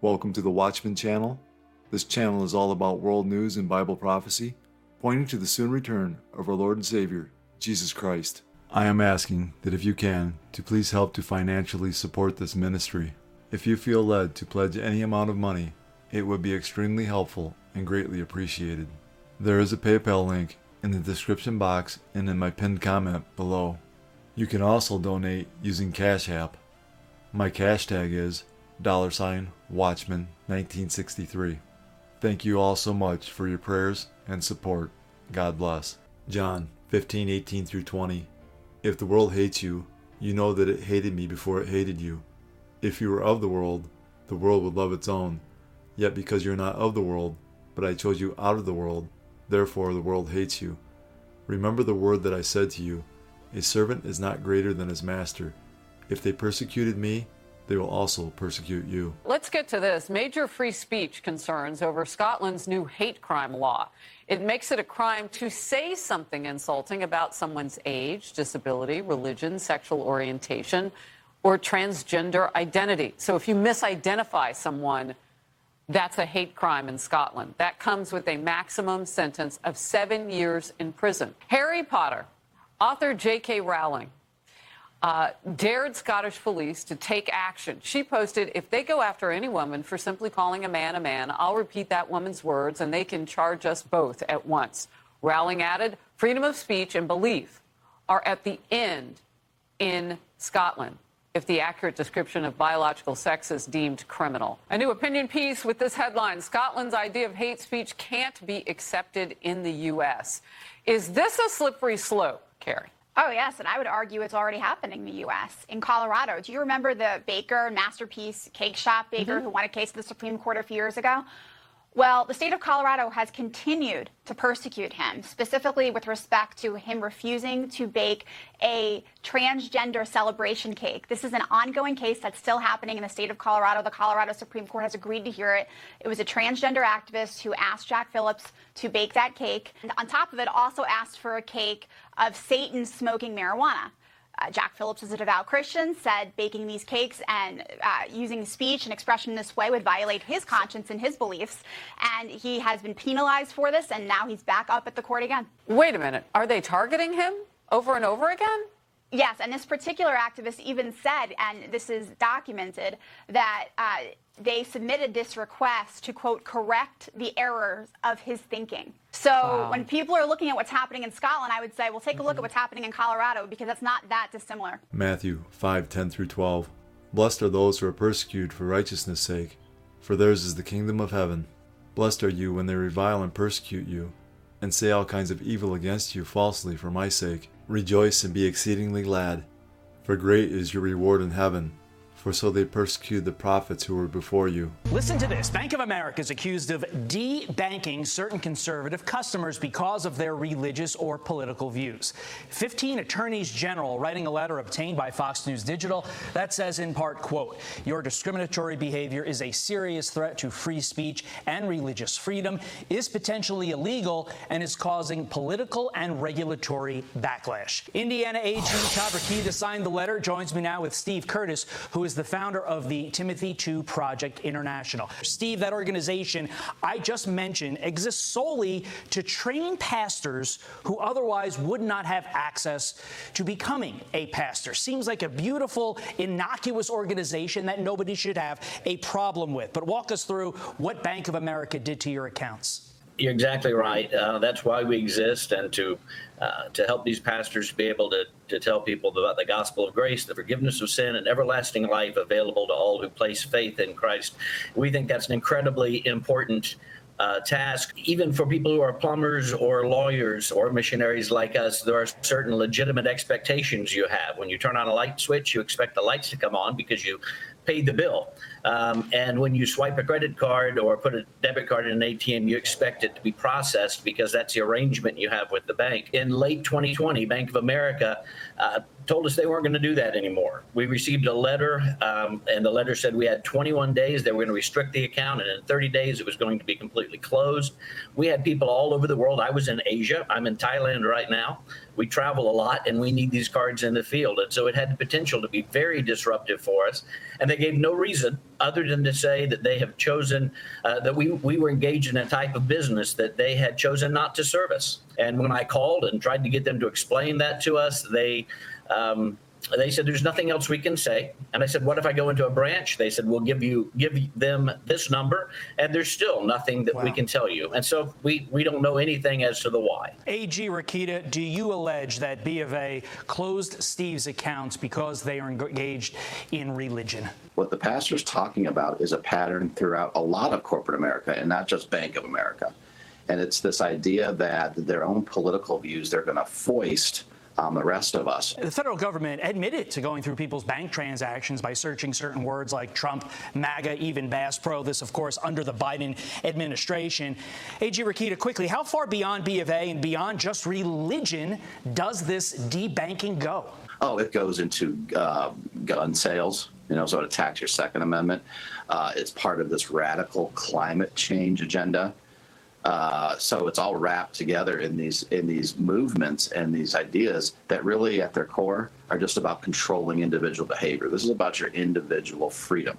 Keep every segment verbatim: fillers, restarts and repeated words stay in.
Welcome to the Watchman channel. This channel is all about world news and Bible prophecy, pointing to the soon return of our Lord and Savior, Jesus Christ. I am asking that if you can, to please help to financially support this ministry. If you feel led to pledge any amount of money, it would be extremely helpful and greatly appreciated. There is a PayPal link in the description box and in my pinned comment below. You can also donate using Cash App. My cash tag is dollar sign Watchman nineteen sixty-three. Thank you all so much for your prayers and support. God bless. John fifteen eighteen through twenty. If the world hates you, you know that it hated me before it hated you. If you were of the world, the world would love its own. Yet because you're not of the world, but I chose you out of the world, therefore the world hates you. Remember the word that I said to you, a servant is not greater than his master. If they persecuted me, they will also persecute you. Let's get to this. Major free speech concerns over Scotland's new hate crime law. It makes it a crime to say something insulting about someone's age, disability, religion, sexual orientation, or transgender identity. So if you misidentify someone, that's a hate crime in Scotland. That comes with a maximum sentence of seven years in prison. Harry Potter, author J K Rowling, Uh, dared Scottish police to take action. She posted, if they go after any woman for simply calling a man a man, I'll repeat that woman's words and they can charge us both at once. Rowling added, freedom of speech and belief are at the end in Scotland if the accurate description of biological sex is deemed criminal. A new opinion piece with this headline, Scotland's idea of hate speech can't be accepted in the U S. Is this a slippery slope, Carrie? Oh, yes, and I would argue it's already happening in the U S. In Colorado, do you remember the baker, Masterpiece Cake Shop baker, mm-hmm. who won a case at the Supreme Court a few years ago? Well, the state of Colorado has continued to persecute him, specifically with respect to him refusing to bake a transgender celebration cake. This is an ongoing case that's still happening in the state of Colorado. The Colorado Supreme Court has agreed to hear it. It was a transgender activist who asked Jack Phillips to bake that cake. And on top of it, also asked for a cake of Satan smoking marijuana. Uh, Jack Phillips is a devout Christian, said baking these cakes and uh, using speech and expression in this way would violate his conscience and his beliefs. And he has been penalized for this, and now he's back up at the court again. Wait a minute. Are they targeting him over and over again? Yes, and this particular activist even said, and this is documented, that uh, they submitted this request to, quote, correct the errors of his thinking. So wow. when people are looking at what's happening in Scotland, I would say, well, take a look at what's happening in Colorado, because that's not that dissimilar. Matthew five ten through twelve. Blessed are those who are persecuted for righteousness' sake, for theirs is the kingdom of heaven. Blessed are you when they revile and persecute you, and say all kinds of evil against you falsely for my sake. Rejoice and be exceedingly glad, for great is your reward in heaven. For so they persecuted the prophets who were before you. Listen to this. Bank of America is accused of de-banking certain conservative customers because of their religious or political views. fifteen attorneys general writing a letter obtained by Fox News Digital that says in part, quote, your discriminatory behavior is a serious threat to free speech and religious freedom, is potentially illegal, and is causing political and regulatory backlash. Indiana A G Todd Rokita signed the letter, joins me now with Steve Curtis, who is the founder of the Timothy two Project International. Steve, that organization I just mentioned exists solely to train pastors who otherwise would not have access to becoming a pastor. Seems like a beautiful, innocuous organization that nobody should have a problem with. But walk us through what Bank of America did to your accounts. You're exactly right. Uh, that's why we exist, and to uh, to help these pastors be able to, to tell people about the gospel of grace, the forgiveness of sin, and everlasting life available to all who place faith in Christ. We think that's an incredibly important uh, task. Even for people who are plumbers or lawyers or missionaries like us, there are certain legitimate expectations you have. When you turn on a light switch, you expect the lights to come on because you paid the bill. Um, and when you swipe a credit card or put a debit card in an A T M, you expect it to be processed because that's the arrangement you have with the bank. In late twenty twenty, Bank of America uh, told us they weren't going to do that anymore. We received a letter, um, and the letter said we had twenty-one days. They were going to restrict the account, and in thirty days, it was going to be completely closed. We had people all over the world. I was in Asia. I'm in Thailand right now. We travel a lot, and we need these cards in the field. And so it had the potential to be very disruptive for us. And they gave no reason other than to say that they have chosen, uh, that we, we were engaged in a type of business that they had chosen not to service. And when I called and tried to get them to explain that to us, they um, they said, there's nothing else we can say. And I said, what if I go into a branch? They said, we'll give you give them this number, and there's still nothing that wow. we can tell you. And so we, we don't know anything as to the why. A G Rokita, do you allege that B of A closed Steve's accounts because they are engaged in religion? What the pastor's talking about is a pattern throughout a lot of corporate America, and not just Bank of America. And it's this idea that their own political views they're going to foist on the rest of us. The federal government admitted to going through people's bank transactions by searching certain words like Trump, MAGA, even Bass Pro. This, of course, under the Biden administration. A G Rokita, quickly, how far beyond B of A and beyond just religion does this debanking go? Oh, it goes into uh, gun sales. You know, so it attacks your Second Amendment. Uh, it's part of this radical climate change agenda. Uh, so it's all wrapped together in these in these movements and these ideas that really at their core are just about controlling individual behavior. This is about your individual freedom.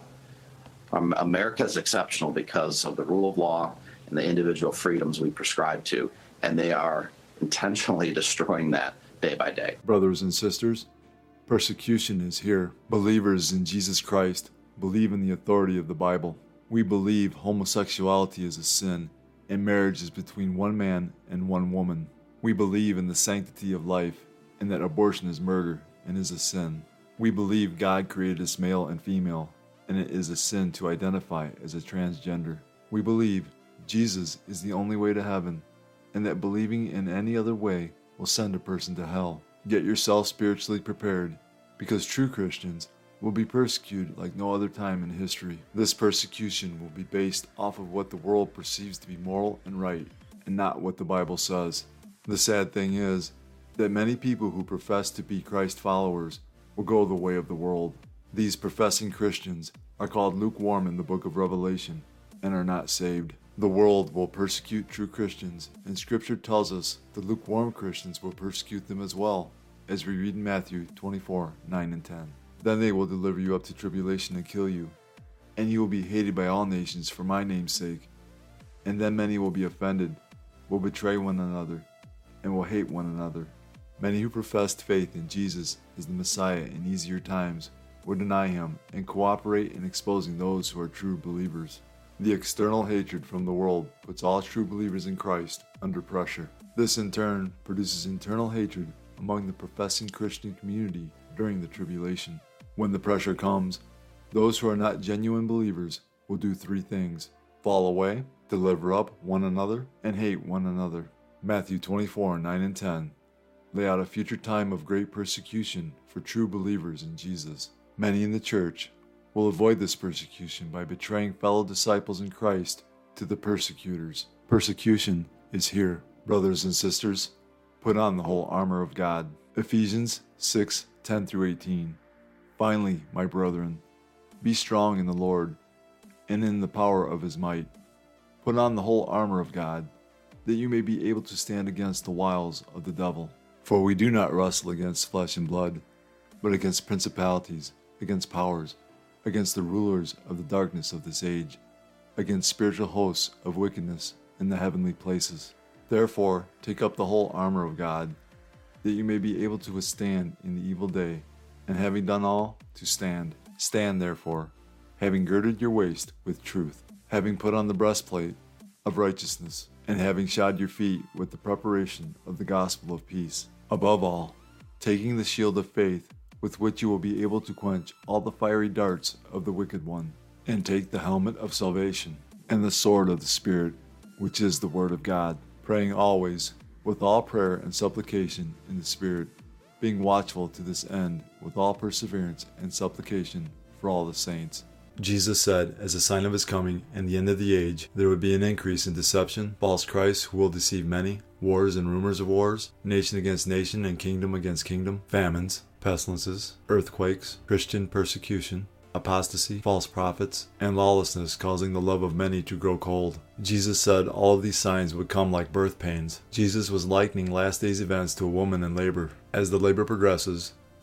Um, America is exceptional because of the rule of law and the individual freedoms we prescribe to, and they are intentionally destroying that day by day. Brothers and sisters, persecution is here. Believers in Jesus Christ believe in the authority of the Bible. We believe homosexuality is a sin, and marriage is between one man and one woman. We believe in the sanctity of life, and that abortion is murder and is a sin. We believe God created us male and female, and it is a sin to identify as a transgender. We believe Jesus is the only way to heaven, and that believing in any other way will send a person to hell. Get yourself spiritually prepared, because true Christians will be persecuted like no other time in history. This persecution will be based off of what the world perceives to be moral and right, and not what the Bible says. The sad thing is that many people who profess to be Christ followers will go the way of the world. These professing Christians are called lukewarm in the book of Revelation and are not saved. The world will persecute true Christians, and Scripture tells us the lukewarm Christians will persecute them as well, as we read in Matthew twenty-four, nine and ten. Then they will deliver you up to tribulation and kill you, and you will be hated by all nations for my name's sake. And then many will be offended, will betray one another, and will hate one another. Many who professed faith in Jesus as the Messiah in easier times will deny him and cooperate in exposing those who are true believers. The external hatred from the world puts all true believers in Christ under pressure. This in turn produces internal hatred among the professing Christian community during the tribulation. When the pressure comes, those who are not genuine believers will do three things: fall away, deliver up one another, and hate one another. Matthew twenty-four, nine and ten lay out a future time of great persecution for true believers in Jesus. Many in the church will avoid this persecution by betraying fellow disciples in Christ to the persecutors. Persecution is here. Brothers and sisters, put on the whole armor of God. Ephesians six, ten through eighteen. Finally, my brethren, be strong in the Lord and in the power of his might. Put on the whole armor of God, that you may be able to stand against the wiles of the devil. For we do not wrestle against flesh and blood, but against principalities, against powers, against the rulers of the darkness of this age, against spiritual hosts of wickedness in the heavenly places. Therefore, take up the whole armor of God, that you may be able to withstand in the evil day, and having done all, to stand. Stand therefore, having girded your waist with truth, having put on the breastplate of righteousness, and having shod your feet with the preparation of the gospel of peace. Above all, taking the shield of faith, with which you will be able to quench all the fiery darts of the wicked one, and take the helmet of salvation, and the sword of the Spirit, which is the word of God, praying always, with all prayer and supplication in the Spirit, being watchful to this end with all perseverance and supplication for all the saints. Jesus said, as a sign of his coming and the end of the age, there would be an increase in deception, false Christs who will deceive many, wars and rumors of wars, nation against nation and kingdom against kingdom, famines, pestilences, earthquakes, Christian persecution, apostasy, false prophets, and lawlessness, causing the love of many to grow cold. Jesus said all of these signs would come like birth pains. Jesus was likening last days events to a woman in labor. As the labor progresses, the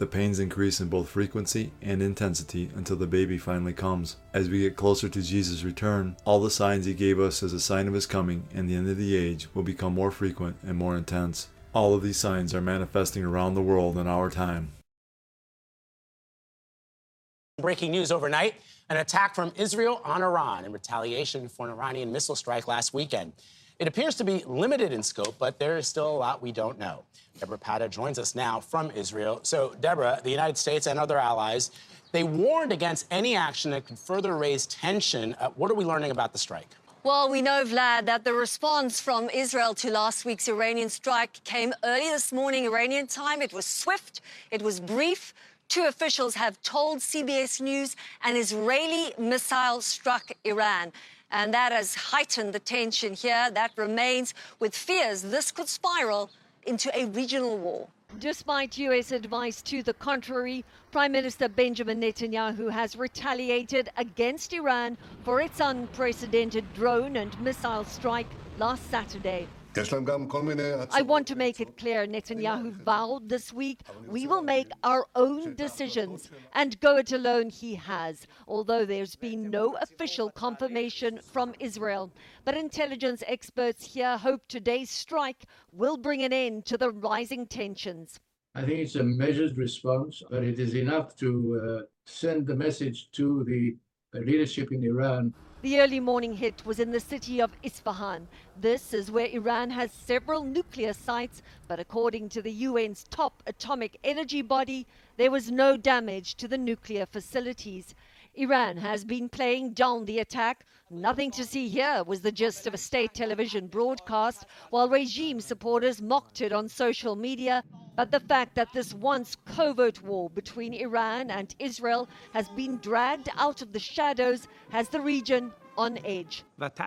The pains increase in both frequency and intensity until the baby finally comes. As we get closer to Jesus' return, all the signs he gave us as a sign of his coming and the end of the age will become more frequent and more intense. All of these signs are manifesting around the world in our time. Breaking news overnight, an attack from Israel on Iran in retaliation for an Iranian missile strike last weekend. It appears to be limited in scope, but there is still a lot we don't know. Deborah Pata joins us now from Israel. So, Deborah, the United States and other allies, they warned against any action that could further raise tension. Uh, what are we learning about the strike? Well, we know, Vlad, that the response from Israel to last week's Iranian strike came early this morning, Iranian time. It was swift. It was brief. Two officials have told C B S News an Israeli missile struck Iran. And that has heightened the tension here. That remains, with fears this could spiral into a regional war. Despite U S advice to the contrary, Prime Minister Benjamin Netanyahu has retaliated against Iran for its unprecedented drone and missile strike last Saturday. I want to make it clear, Netanyahu vowed this week, we will make our own decisions, and go it alone he has, although there's been no official confirmation from Israel. But intelligence experts here hope today's strike will bring an end to the rising tensions. I think it's a measured response, but it is enough to uh, send the message to the leadership in Iran. The early morning hit was in the city of Isfahan. This is where Iran has several nuclear sites, but according to the U N's top atomic energy body, there was no damage to the nuclear facilities. Iran has been playing down the attack. Nothing to see here was the gist of a state television broadcast, while regime supporters mocked it on social media. But the fact that this once covert war between Iran and Israel has been dragged out of the shadows has the region on edge.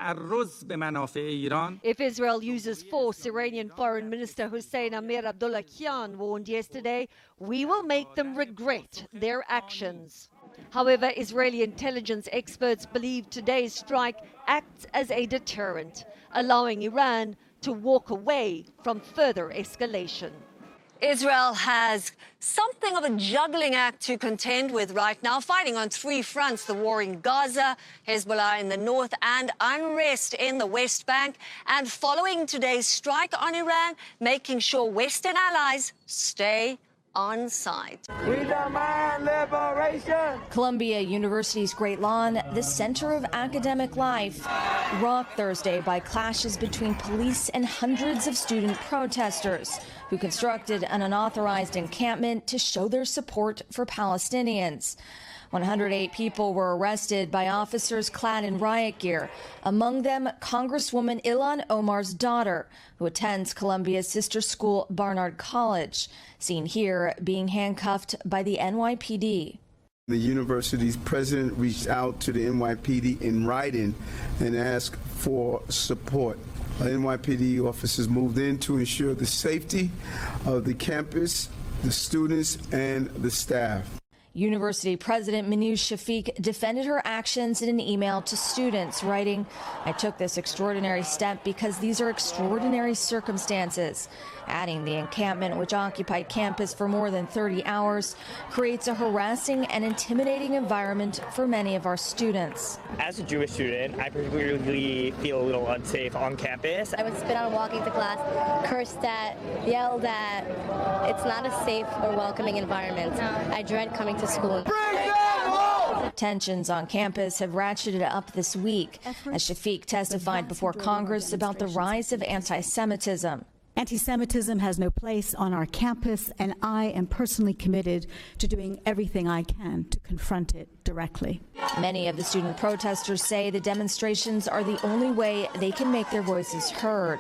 If Israel uses force, Iranian Foreign Minister Hossein Amir Abdollahian warned yesterday, we will make them regret their actions. However, Israeli intelligence experts believe today's strike acts as a deterrent, allowing Iran to walk away from further escalation. Israel has something of a juggling act to contend with right now, fighting on three fronts: the war in Gaza, Hezbollah in the north, and unrest in the West Bank. And following today's strike on Iran, making sure Western allies stay on side. We demand liberation. Columbia University's Great Lawn, the center of academic life, rocked Thursday by clashes between police and hundreds of student protesters who constructed an unauthorized encampment to show their support for Palestinians. one hundred eight people were arrested by officers clad in riot gear, among them Congresswoman Ilhan Omar's daughter, who attends Columbia's sister school, Barnard College, seen here being handcuffed by the N Y P D. The university's president reached out to the N Y P D in writing and asked for support. N Y P D officers moved in to ensure the safety of the campus, the students, and the staff. University President Minouche Shafik defended her actions in an email to students, writing, I took this extraordinary step because these are extraordinary circumstances, adding the encampment, which occupied campus for more than thirty hours, creates a harassing and intimidating environment for many of our students. As a Jewish student, I particularly feel a little unsafe on campus. I would spit on walking to class, cursed at, yelled at. It's not a safe or welcoming environment. I dread coming to school. Tensions on campus have ratcheted up this week as Shafik testified before Congress about the rise of anti-Semitism. Anti-Semitism has no place on our campus, and I am personally committed to doing everything I can to confront it directly. Many of the student protesters say the demonstrations are the only way they can make their voices heard.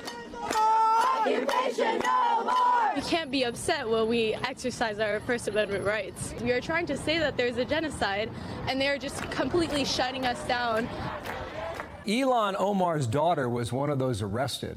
We can't be upset when we exercise our First Amendment rights. We are trying to say that there's a genocide, and they're just completely shutting us down. Ilhan Omar's daughter was one of those arrested.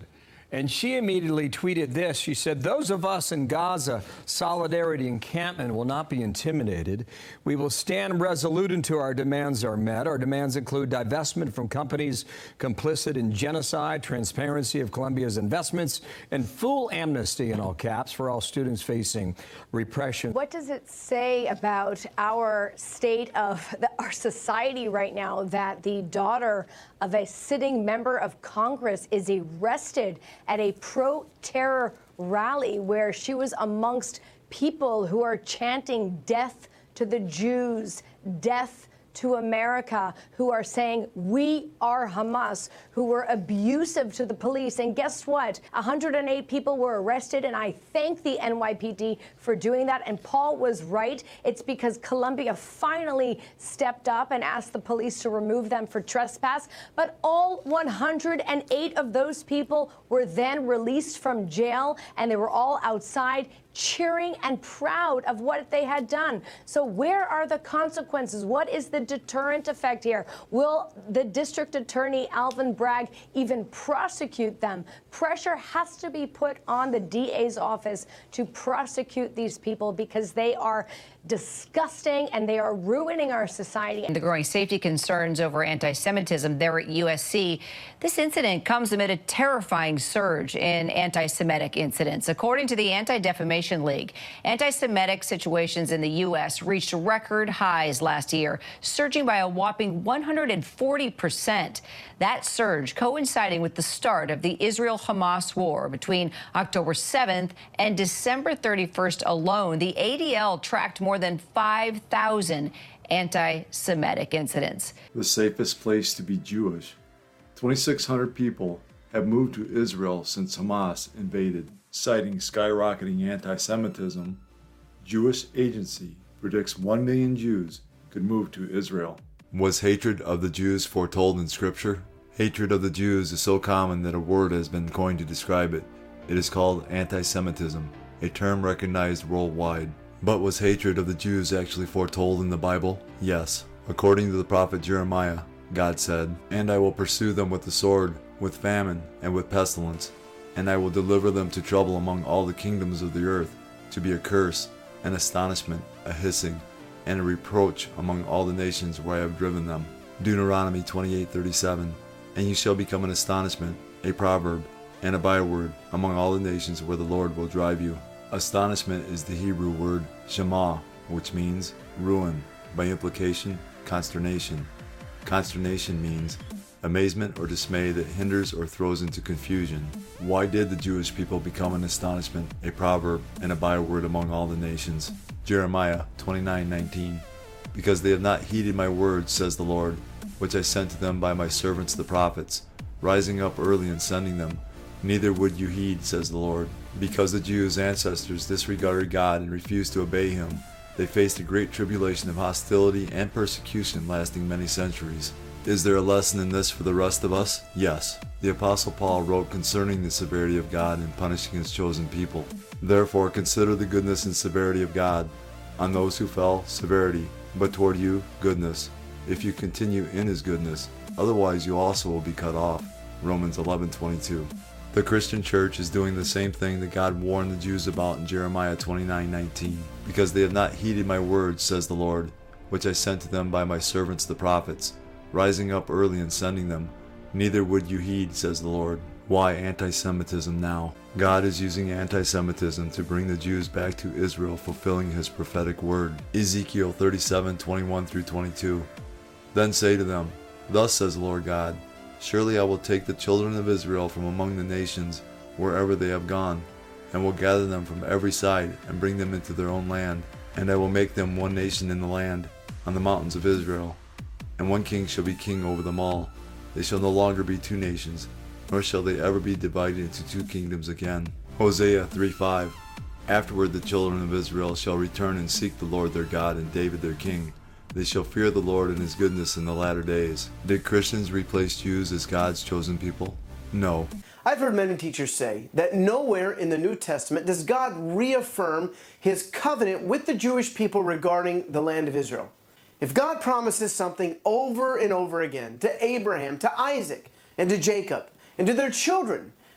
And she immediately tweeted this. She said, those of us in Gaza Solidarity Encampment will not be intimidated. We will stand resolute until our demands are met. Our demands include divestment from companies complicit in genocide, transparency of Colombia's investments, and full amnesty, in all caps, for all students facing repression. What does it say about our state of the, our society right now that the daughter of a sitting member of Congress is arrested at a pro-terror rally where she was amongst people who are chanting death to the Jews, death to America, who are saying we are Hamas, who were abusive to the police. And guess what? one hundred eight people were arrested, and I thank the N Y P D for doing that. And Paul was right. It's because Colombia finally stepped up and asked the police to remove them for trespass. But all one hundred eight of those people were then released from jail, and they were all outside cheering and proud of what they had done. So where are the consequences? What is the deterrent effect here? Will the district attorney, Alvin Bragg, even prosecute them? Pressure has to be put on the D A's office to prosecute these people because they are disgusting and they are ruining our society. The growing safety concerns over anti-Semitism there at U S C. This incident comes amid a terrifying surge in anti-Semitic incidents. According to the Anti-Defamation League, anti-Semitic situations in the U S reached record highs last year, surging by a whopping one hundred forty percent. That surge coinciding with the start of the Israel-Hamas war between October seventh and December thirty-first alone. The A D L tracked more than five thousand anti-Semitic incidents. The safest place to be Jewish. twenty-six hundred people have moved to Israel since Hamas invaded. Citing skyrocketing anti-Semitism, Jewish Agency predicts one million Jews could move to Israel. Was hatred of the Jews foretold in Scripture? Hatred of the Jews is so common that a word has been coined to describe it. It is called anti-Semitism, a term recognized worldwide. But was hatred of the Jews actually foretold in the Bible? Yes. According to the prophet Jeremiah, God said, "And I will pursue them with the sword, with famine, and with pestilence, and I will deliver them to trouble among all the kingdoms of the earth, to be a curse, an astonishment, a hissing, and a reproach among all the nations where I have driven them." Deuteronomy twenty-eight thirty-seven. And you shall become an astonishment, a proverb, and a byword among all the nations where the Lord will drive you. Astonishment is the Hebrew word shema, which means ruin, by implication, consternation. Consternation means amazement or dismay that hinders or throws into confusion. Why did the Jewish people become an astonishment, a proverb, and a byword among all the nations? Jeremiah twenty-nine nineteen. Because they have not heeded my words, says the Lord, which I sent to them by my servants the prophets, rising up early and sending them. Neither would you heed, says the Lord. Because the Jews' ancestors disregarded God and refused to obey him, they faced a great tribulation of hostility and persecution lasting many centuries. Is there a lesson in this for the rest of us? Yes. The Apostle Paul wrote concerning the severity of God in punishing his chosen people. Therefore consider the goodness and severity of God. On those who fell, severity, but toward you, goodness, if you continue in his goodness. Otherwise you also will be cut off. Romans eleven twenty-two. The Christian church is doing the same thing that God warned the Jews about in Jeremiah twenty-nine nineteen. Because they have not heeded my words, says the Lord, which I sent to them by my servants the prophets, rising up early and sending them. Neither would you heed, says the Lord. Why anti-Semitism now? God is using anti-Semitism to bring the Jews back to Israel, fulfilling his prophetic word. Ezekiel thirty-seven twenty-one through twenty-two. Then say to them, Thus says the Lord God, Surely I will take the children of Israel from among the nations wherever they have gone, and will gather them from every side and bring them into their own land. And I will make them one nation in the land, on the mountains of Israel. And one king shall be king over them all. They shall no longer be two nations, nor shall they ever be divided into two kingdoms again. Hosea three five. Afterward the children of Israel shall return and seek the Lord their God and David their king. They shall fear the Lord and his goodness in the latter days. Did Christians replace Jews as God's chosen people? No. I've heard many teachers say that nowhere in the New Testament does God reaffirm his covenant with the Jewish people regarding the land of Israel. If God promises something over and over again to Abraham, to Isaac, and to Jacob, and to their children,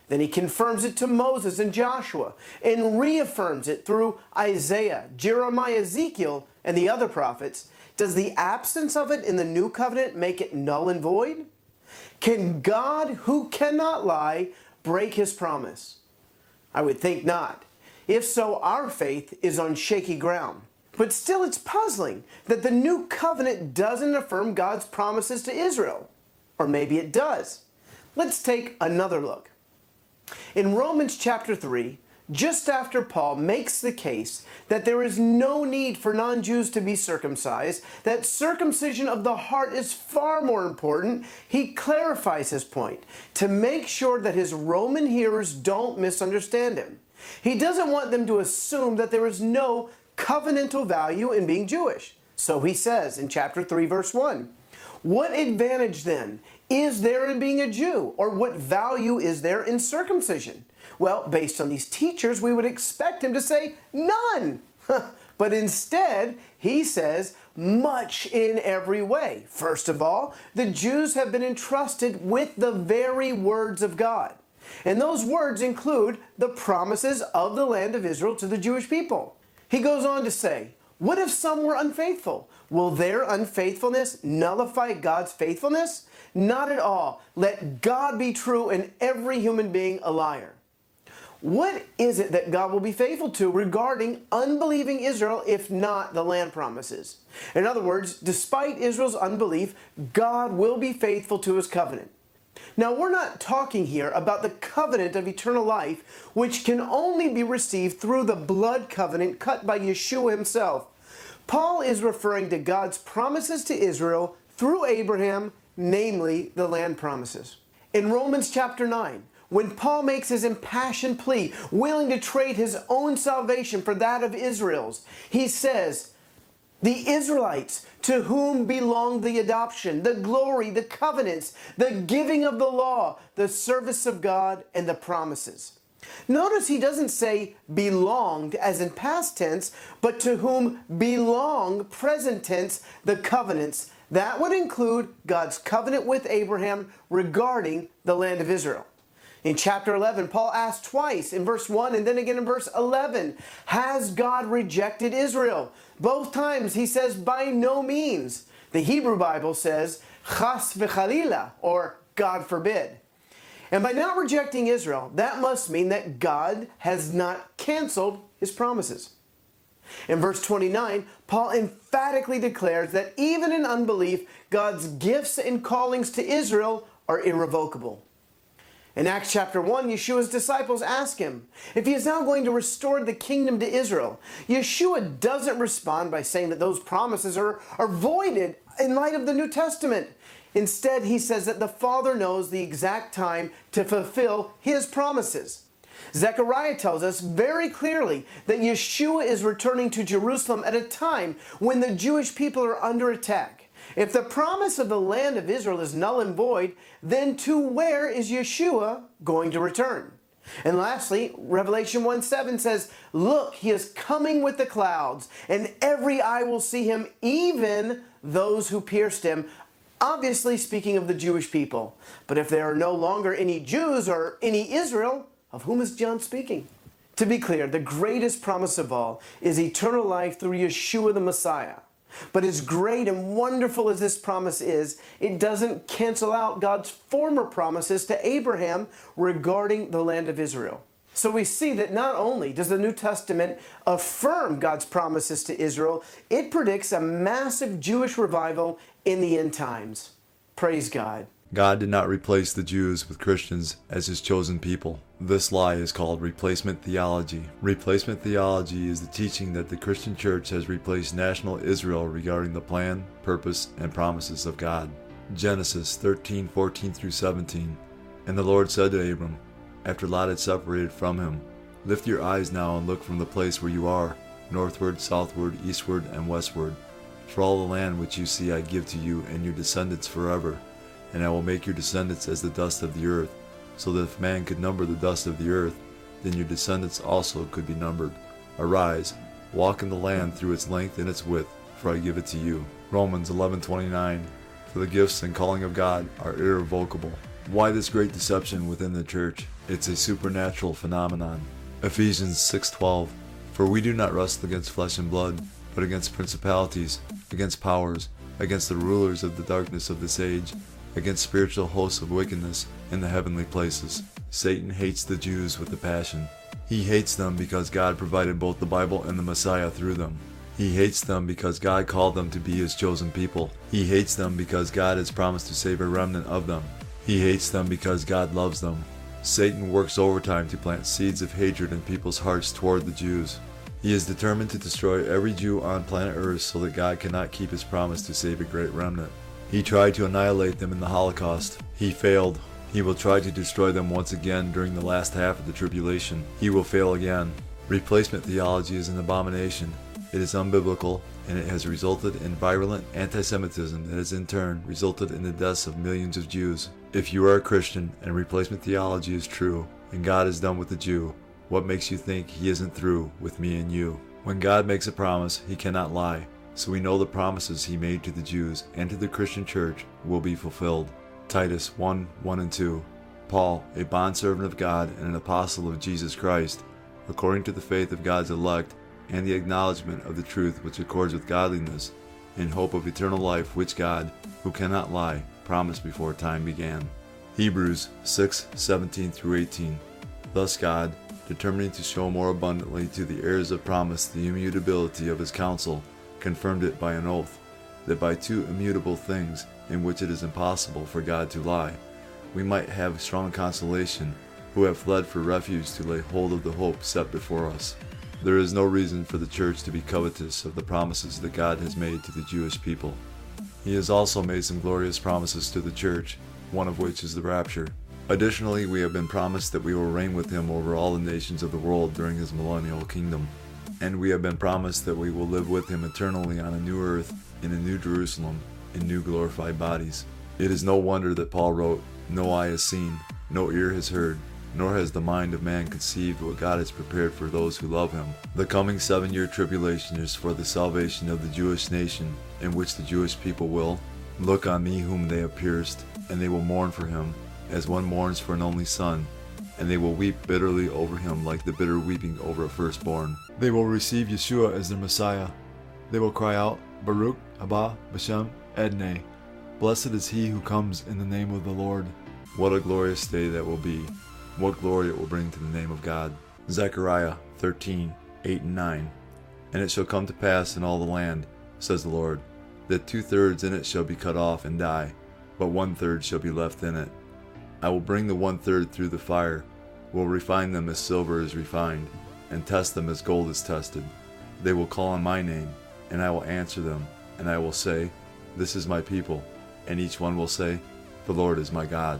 Then he confirms it to Moses and Joshua and reaffirms it through Isaiah, Jeremiah, Ezekiel, and the other prophets. Does the absence of it in the new covenant make it null and void? Can God, who cannot lie, break his promise? I would think not. If so, our faith is on shaky ground. But still, it's puzzling that the new covenant doesn't affirm God's promises to Israel. Or maybe it does. Let's take another look. In Romans chapter three, just after Paul makes the case that there is no need for non-Jews to be circumcised, that circumcision of the heart is far more important, he clarifies his point to make sure that his Roman hearers don't misunderstand him. He doesn't want them to assume that there is no covenantal value in being Jewish. So he says in chapter three, verse one, "What advantage then is there in being a Jew? Or what value is there in circumcision?" Well, based on these teachers, we would expect him to say none. But instead, he says much in every way. First of all, the Jews have been entrusted with the very words of God. And those words include the promises of the land of Israel to the Jewish people. He goes on to say, what if some were unfaithful? Will their unfaithfulness nullify God's faithfulness? Not at all. Let God be true and every human being a liar. What is it that God will be faithful to regarding unbelieving Israel if not the land promises? In other words, despite Israel's unbelief, God will be faithful to his covenant. Now, we're not talking here about the covenant of eternal life, which can only be received through the blood covenant cut by Yeshua himself. Paul is referring to God's promises to Israel through Abraham, namely the land promises. In Romans chapter nine, when Paul makes his impassioned plea, willing to trade his own salvation for that of Israel's, he says, the Israelites to whom belonged the adoption, the glory, the covenants, the giving of the law, the service of God, and the promises. Notice he doesn't say belonged as in past tense, but to whom belong, present tense, the covenants. That would include God's covenant with Abraham regarding the land of Israel. In chapter eleven, Paul asks twice, in verse one and then again in verse eleven, has God rejected Israel? Both times he says, by no means. The Hebrew Bible says, chas v'chalila, or God forbid. And by not rejecting Israel, that must mean that God has not canceled his promises. In verse twenty-nine, Paul emphatically declares that even in unbelief, God's gifts and callings to Israel are irrevocable. In Acts chapter one, Yeshua's disciples ask him if he is now going to restore the kingdom to Israel. Yeshua doesn't respond by saying that those promises are, are voided in light of the New Testament. Instead, he says that the Father knows the exact time to fulfill his promises. Zechariah tells us very clearly that Yeshua is returning to Jerusalem at a time when the Jewish people are under attack. If the promise of the land of Israel is null and void, then to where is Yeshua going to return? And lastly, Revelation one seven says, look, he is coming with the clouds, and every eye will see him, even those who pierced him. Obviously speaking of the Jewish people. But if there are no longer any Jews or any Israel, of whom is John speaking? To be clear, the greatest promise of all is eternal life through Yeshua the Messiah. But as great and wonderful as this promise is, it doesn't cancel out God's former promises to Abraham regarding the land of Israel. So we see that not only does the New Testament affirm God's promises to Israel, it predicts a massive Jewish revival in the end times. Praise God. God did not replace the Jews with Christians as his chosen people. This lie is called replacement theology. Replacement theology is the teaching that the Christian church has replaced national Israel regarding the plan, purpose, and promises of God. Genesis thirteen, fourteen through seventeen. And the Lord said to Abram, after Lot had separated from him, lift your eyes now and look from the place where you are, northward, southward, eastward, and westward. For all the land which you see I give to you and your descendants forever. And I will make your descendants as the dust of the earth, so that if man could number the dust of the earth, then your descendants also could be numbered. Arise, walk in the land through its length and its width, for I give it to you. Romans eleven twenty-nine. For the gifts and calling of God are irrevocable. Why this great deception within the church? It's a supernatural phenomenon. Ephesians six twelve. For we do not wrestle against flesh and blood, but against principalities, against powers, against the rulers of the darkness of this age, against spiritual hosts of wickedness in the heavenly places. Satan hates the Jews with a passion. He hates them because God provided both the Bible and the Messiah through them. He hates them because God called them to be his chosen people. He hates them because God has promised to save a remnant of them. He hates them because God loves them. Satan works overtime to plant seeds of hatred in people's hearts toward the Jews. He is determined to destroy every Jew on planet Earth so that God cannot keep his promise to save a great remnant. He tried to annihilate them in the Holocaust. He failed. He will try to destroy them once again during the last half of the tribulation. He will fail again. Replacement theology is an abomination. It is unbiblical, and it has resulted in virulent anti-Semitism that has in turn resulted in the deaths of millions of Jews. If you are a Christian and replacement theology is true, and God is done with the Jew, what makes you think he isn't through with me and you? When God makes a promise, he cannot lie. So we know the promises he made to the Jews and to the Christian church will be fulfilled. Titus one, one and two. Paul, a bondservant of God and an apostle of Jesus Christ, according to the faith of God's elect and the acknowledgement of the truth which accords with godliness, in hope of eternal life which God, who cannot lie, promised before time began. Hebrews six, seventeen through eighteen. Thus God, determining to show more abundantly to the heirs of promise the immutability of his counsel, confirmed it by an oath, that by two immutable things, in which it is impossible for God to lie, we might have strong consolation, who have fled for refuge to lay hold of the hope set before us. There is no reason for the church to be covetous of the promises that God has made to the Jewish people. He has also made some glorious promises to the church, one of which is the rapture. Additionally, we have been promised that we will reign with him over all the nations of the world during his millennial kingdom. And we have been promised that we will live with him eternally on a new earth, in a new Jerusalem, in new glorified bodies. It is no wonder that Paul wrote, "No eye has seen, no ear has heard, nor has the mind of man conceived what God has prepared for those who love him." The coming seven-year tribulation is for the salvation of the Jewish nation, in which the Jewish people will look on me whom they have pierced, and they will mourn for him, as one mourns for an only son, and they will weep bitterly over him like the bitter weeping over a firstborn. They will receive Yeshua as their Messiah. They will cry out, Baruch haba b'shem Adonai. Blessed is he who comes in the name of the Lord. What a glorious day that will be. What glory it will bring to the name of God. Zechariah thirteen, eight and nine. And it shall come to pass in all the land, says the Lord, that two-thirds in it shall be cut off and die, but one-third shall be left in it. I will bring the one-third through the fire, will refine them as silver is refined, and test them as gold is tested. They will call on my name, and I will answer them, and I will say, This is my people, and each one will say, The Lord is my God.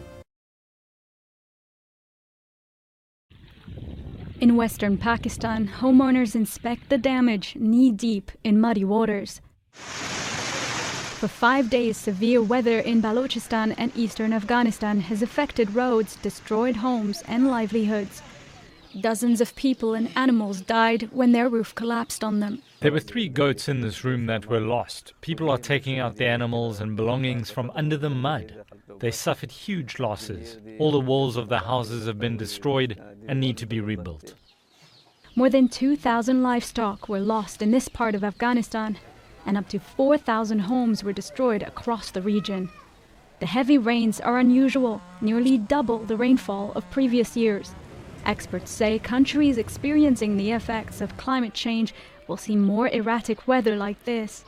In western Pakistan, homeowners inspect the damage knee-deep in muddy waters. For five days, severe weather in Balochistan and eastern Afghanistan has affected roads, destroyed homes and livelihoods. Dozens of people and animals died when their roof collapsed on them. There were three goats in this room that were lost. People are taking out the animals and belongings from under the mud. They suffered huge losses. All the walls of the houses have been destroyed and need to be rebuilt. More than two thousand livestock were lost in this part of Afghanistan, and up to four thousand homes were destroyed across the region. The heavy rains are unusual, nearly double the rainfall of previous years. Experts say countries experiencing the effects of climate change will see more erratic weather like this.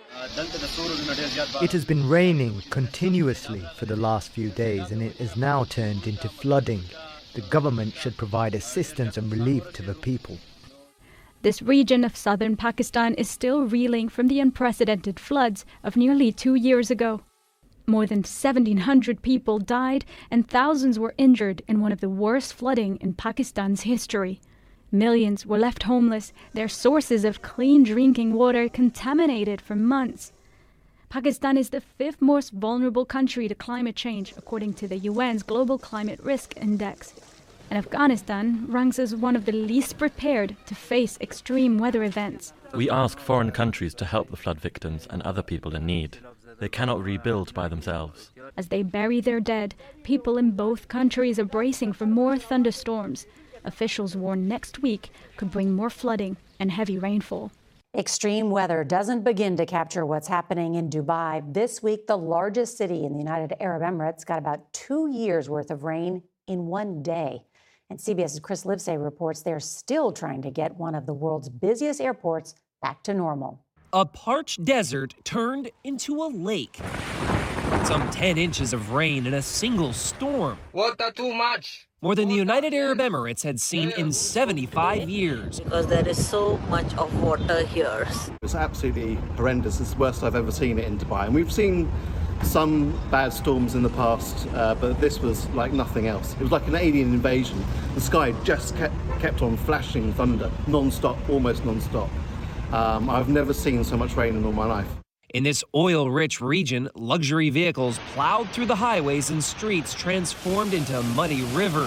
It has been raining continuously for the last few days, and it has now turned into flooding. The government should provide assistance and relief to the people. This region of southern Pakistan is still reeling from the unprecedented floods of nearly two years ago. More than seventeen hundred people died and thousands were injured in one of the worst flooding in Pakistan's history. Millions were left homeless, their sources of clean drinking water contaminated for months. Pakistan is the fifth most vulnerable country to climate change, according to the U N's Global Climate Risk Index. And Afghanistan ranks as one of the least prepared to face extreme weather events. We ask foreign countries to help the flood victims and other people in need. They cannot rebuild by themselves. As they bury their dead, people in both countries are bracing for more thunderstorms. Officials warn next week could bring more flooding and heavy rainfall. Extreme weather doesn't begin to capture what's happening in Dubai. This week, the largest city in the United Arab Emirates got about two years worth of rain in one day. And CBS's Chris Livesay reports they're still trying to get one of the world's busiest airports back to normal. A parched desert turned into a lake. Some ten inches of rain in a single storm. Water too much. More than the United Arab Emirates had seen in seventy-five years. Because there is so much of water here. It's absolutely horrendous. It's the worst I've ever seen it in Dubai. And we've seen some bad storms in the past, uh, but this was like nothing else. It was like an alien invasion. The sky just kept, kept on flashing thunder, non-stop, almost non-stop. Um, I've never seen so much rain in all my life. In this oil-rich region, luxury vehicles plowed through the highways and streets transformed into muddy rivers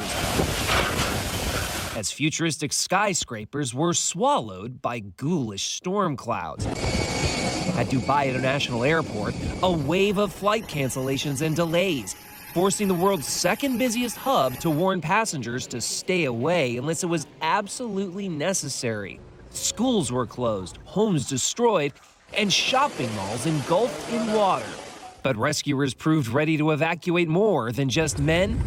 as futuristic skyscrapers were swallowed by ghoulish storm clouds. At Dubai International Airport, a wave of flight cancellations and delays, forcing the world's second busiest hub to warn passengers to stay away unless it was absolutely necessary. Schools were closed, homes destroyed, and shopping malls engulfed in water. But rescuers proved ready to evacuate more than just men,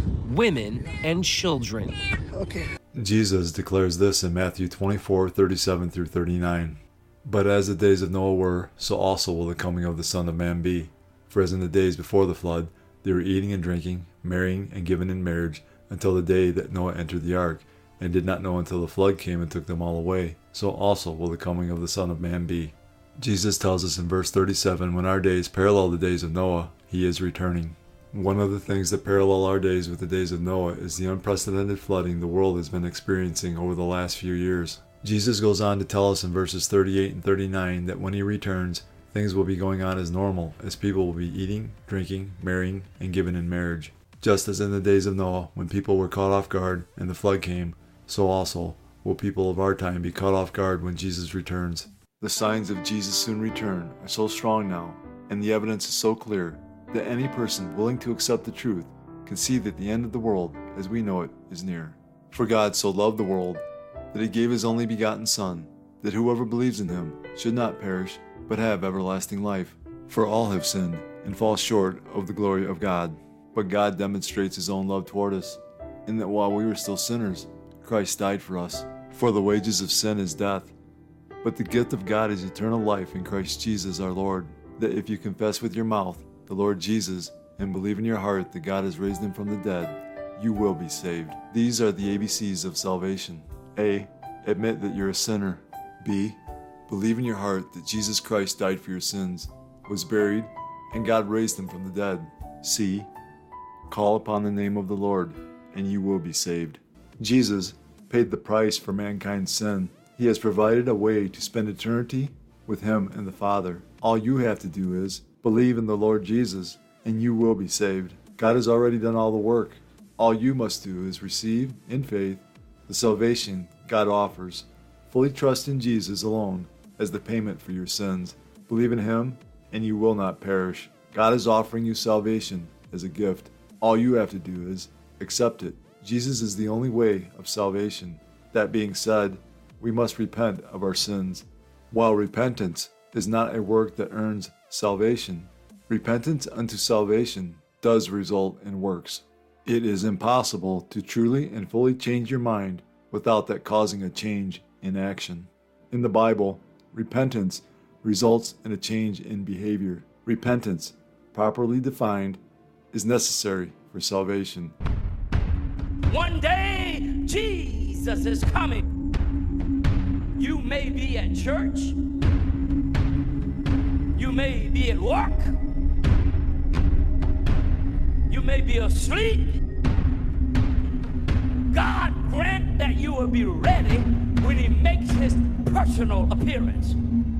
women, and children. Okay. Jesus declares this in Matthew twenty-four, thirty-seven through thirty-nine. But as the days of Noah were, so also will the coming of the Son of Man be. For as in the days before the flood, they were eating and drinking, marrying and giving in marriage, until the day that Noah entered the ark, and did not know until the flood came and took them all away. So also will the coming of the Son of Man be. Jesus tells us in verse thirty-seven, when our days parallel the days of Noah, he is returning. One of the things that parallel our days with the days of Noah is the unprecedented flooding the world has been experiencing over the last few years. Jesus goes on to tell us in verses thirty-eight and thirty-nine that when he returns, things will be going on as normal, as people will be eating, drinking, marrying, and given in marriage. Just as in the days of Noah, when people were caught off guard and the flood came, so also will people of our time be caught off guard when Jesus returns. The signs of Jesus' soon return are so strong now, and the evidence is so clear, that any person willing to accept the truth can see that the end of the world, as we know it, is near. For God so loved the world, that he gave his only begotten Son, that whoever believes in him should not perish, but have everlasting life. For all have sinned, and fall short of the glory of God. But God demonstrates his own love toward us, in that while we were still sinners, Christ died for us. For the wages of sin is death, but the gift of God is eternal life in Christ Jesus our Lord, that if you confess with your mouth the Lord Jesus, and believe in your heart that God has raised him from the dead, you will be saved. These are the A B Cs of salvation. A. Admit that you're a sinner. B. Believe in your heart that Jesus Christ died for your sins, was buried, and God raised him from the dead. C. Call upon the name of the Lord, and you will be saved. Jesus paid the price for mankind's sin. He has provided a way to spend eternity with him and the Father. All you have to do is believe in the Lord Jesus, and you will be saved. God has already done all the work. All you must do is receive, in faith, the salvation God offers. Fully trust in Jesus alone as the payment for your sins. Believe in him, and you will not perish. God is offering you salvation as a gift. All you have to do is accept it. Jesus is the only way of salvation. That being said, we must repent of our sins. While repentance is not a work that earns salvation, repentance unto salvation does result in works. It is impossible to truly and fully change your mind without that causing a change in action. In the Bible, repentance results in a change in behavior. Repentance, properly defined, is necessary for salvation. One day, Jesus is coming. You may be at church. You may be at work. You may be asleep. God grant that you will be ready when he makes his personal appearance.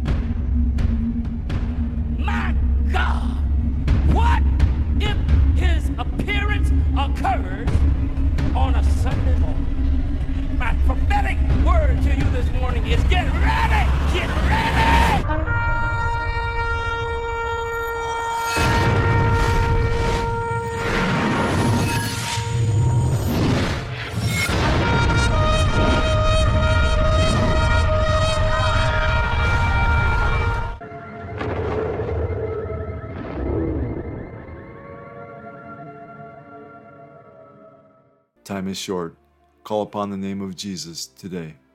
My God, what if his appearance occurs on a Sunday morning? My prophetic word to you this morning is get ready! Get ready! Time is short. Call upon the name of Jesus today.